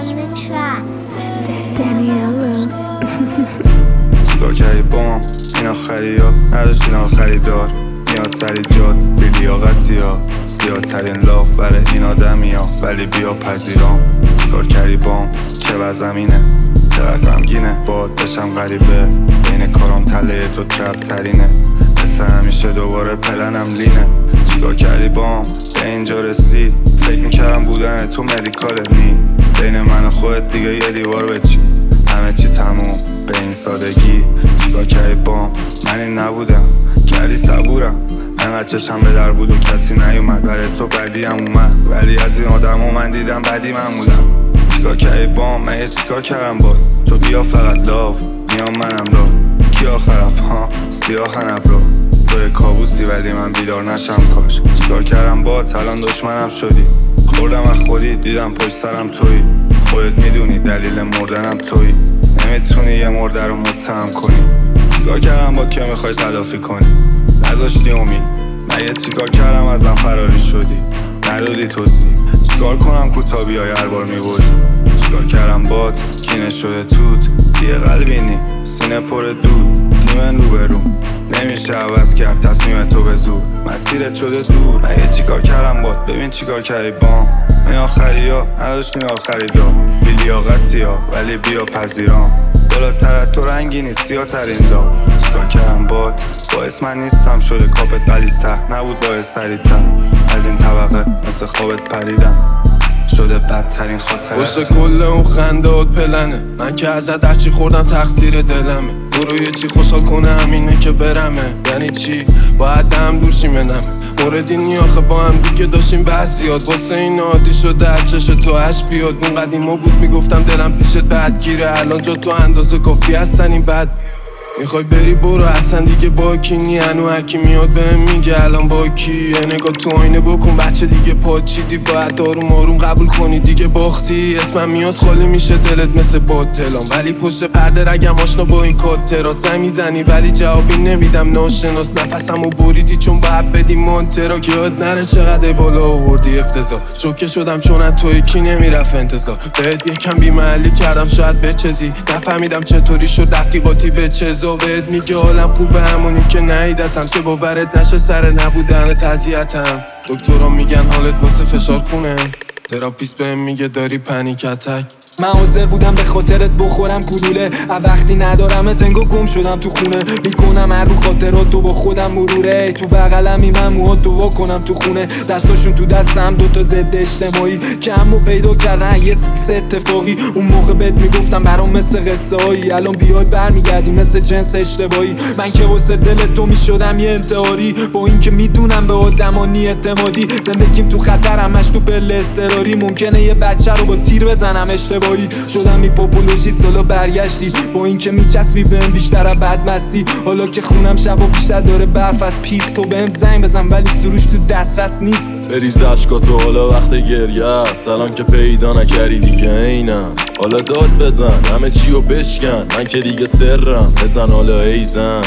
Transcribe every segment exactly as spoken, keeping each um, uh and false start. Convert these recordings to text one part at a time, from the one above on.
چیکار کردی بام اینا خریا نداشت اینا خریدار میاد سری جاد بی لیاقتی ها سیاه ترین لاف برای این آدمی ها ولی بیا پذیرام چیکار کردی بام که وزمینه چقدر غمگینه باد بشم غریبه بین کارام تله تو ترپ ترینه مثل همیشه دوباره پلنم لینه چیکار کردی بام به اینجا رسید فکر میکردم بودن تو مدیکال نی بین من و خودت دیگه یه دیوار بچی همه چی تموم به این سادگی چیکار کردی بام من این نبودم کردی صبورم انقدر چشم به در بود و کسی نیومد برای تو بدی هم اومد ولی از این آدم ها من دیدم بدی معمولم چیکار کردی بام من یه چیکار کردم باد تو بیا فقط لاو میام منم لا کی آخرف ها سیاه نبرا تو یه کابوسی ولی من بیدار نشم کاش چیکار کردم باد الان دشمنم شدی خوردم از خودی دیدم پشت سرم تویی خودت میدونی دلیل مردنم تویی نمیتونی یه مرده رو متهم کنی چیکار کردم با که میخوای تلافی کنی نذاشتی امید من یه چیکار کردم ازم فراری شدی ندادی توضیح چیکار کنم کوتابی های هر بار میبودی چیکار کردم باد کینه شده توت دیگه قلبینی سینه پر دود دیمن رو برو نمیشه عوض کرد تصمیم تو به زور مسیرت شده دور من یه چیکار کردم باد ببین چیکار کردی بام این آخری ها نداشت این آخری دا بی لیاقتی ها ولی بیا پذیرام بالاتر تو رنگینی سیاه ترین دا چیکار کردم باد باعث من نیستم شده کاپت قلیزتر نبود باعث سریعتر از این طبقه مثل خوابت پریدم شده بدترین خاطره پشت کل اون خندهات پلنه من که ازت هرچی خوردم تقصیر دلمه برو یه چی خوشحال کنه همینه که برمه یعنی چی باید دم دورشی منمه موردی نیاخه با هم دیگه داشتیم بحث یاد واسه این عادی شده هر چش تو هش بیاد اون قدیما بود میگفتم دلم پیشت بدگیره الان جا تو اندازه کافی هستن این بد میخوای بری برو اصلا دیگه با کی نی هنو هرکی میاد بهم میگه الان با کیه نگاه تو آینه بکن بچه دیگه پاچیدی باید آروم آروم قبول کنی دیگه باختی اسمم میاد خالی میشه دلت مثل باطلام ولی پشت پرده رگم آشنا با این کات تراس میزنی ولی جوابی نمیدم ناشناس نفسمو بریدی چون باید بدی مونترا که یاد نره چقدر بالا آوردی افتضاح شوکه شدم چون از توی کی نمیرفت انتظار بهت یکم بی‌محلی کردم شاید بچزی نفهمیدم چطوری شد رفتی قاطی بچز بهت میگه حالم خوبه همونی که نیدتم که باورت نشه سر نبودن تضییعتم دکترها میگن حالت واسه فشار خونه تراپیست بهم میگه داری پنیک اتک من حاضر بودم به خاطرت بخورم گلوله وقتی ندارمت انگار گم شدم تو خونه میکنم هر رو خاطرات تو با خودم مروره تو بغلمی من موهات تو وا کنم تو خونه دستاشون تو دستم دوتا ضد اجتماعی که همو پیدا کردن یه سیکس اتفاقی اون موقع بهت میگفتم برام مثل قصه هایی الان بیاد برمیگردی مثل جنس اشتباهی من که واسه دل تو میشدم یه انتحاری با این که میدونم به آدمانی اعتمادی زندگیم تو خطر همش تو پله اضطراری ممکنه یه بچه رو با تیر بزنم اشتباهی شدم می پاپولوژی سالا برگشتی با این که میچسبی بهم بیشتر از بدمستی حالا که خونم شبا بیشتر داره برف از پیس تو بهم زنگ بزن ولی سروش تو دسترس نیست بریز عشقاتو حالا وقت گریه است الان که پیدا نکردی دیگه اینم حالا داد بزن همه چیو بشکن من که دیگه سرم بزن حالا ای زنگ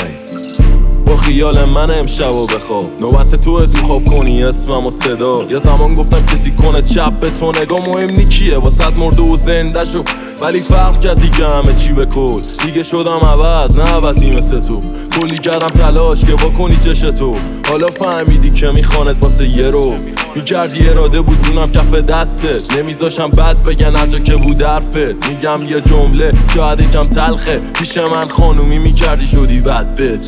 با خیال من امشب و بخواب نوبت توه تو خواب کنی اسمم و صدا یه زمان گفتم کسی کنه چپ به تو نگاه مهم نی کیه واسه مرده و زنده شو ولی فرق کرد دیگه همه چی به کل دیگه شدم عوض نه عوضی مثل تو کلی کردم تلاش که واکنی چش تو حالا فهمیدی که میخواند واسه یه رو میکردی اراده بود جونم کف دستت نمیذاشم بد بگن هر جا که بود حرفت میگم یه جمله شاید یکم تلخه پیش من خانومی میکردی شدی بد بچ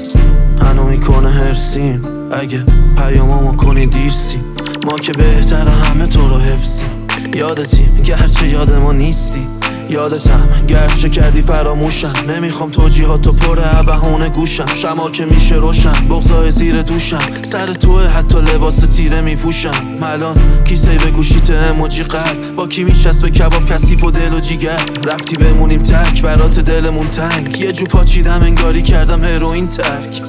هنو میکنه هرسیم اگه پیامامو کنی دیرسیم ما که بهتره همه تو رو حفظیم یادتیم گرچه یاد ما نیستی یادتم گرچه کردی فراموشم نمیخوام توجیهاتو پر بهونه گوشم شما که میشه روشن بغضای زیر دوشم سر توه حتی لباس تیره میپوشم الان کیسه به گوشیت اموجی قلب با کی میشست به کباب کثیف و دل و جیگر رفتی بمونیم تک برات دلمون تنگ یه جو پاچیدم انگاری کردم هروئین ترک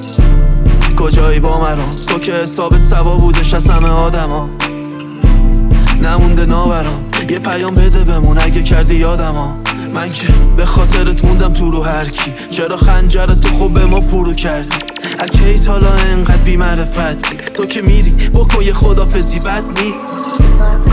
کجایی با مرام تو که حسابت سوا بودش از همه آدما نمونده ناورام یه پیام بده بمون اگه کردی یادم ها من که به خاطرت موندم تو رو هر کی چرا خنجرت تو خوب به ما فرو کردی اکیت حالا انقدر بی معرفتی تو که میری بکن یه خدافزی بد نی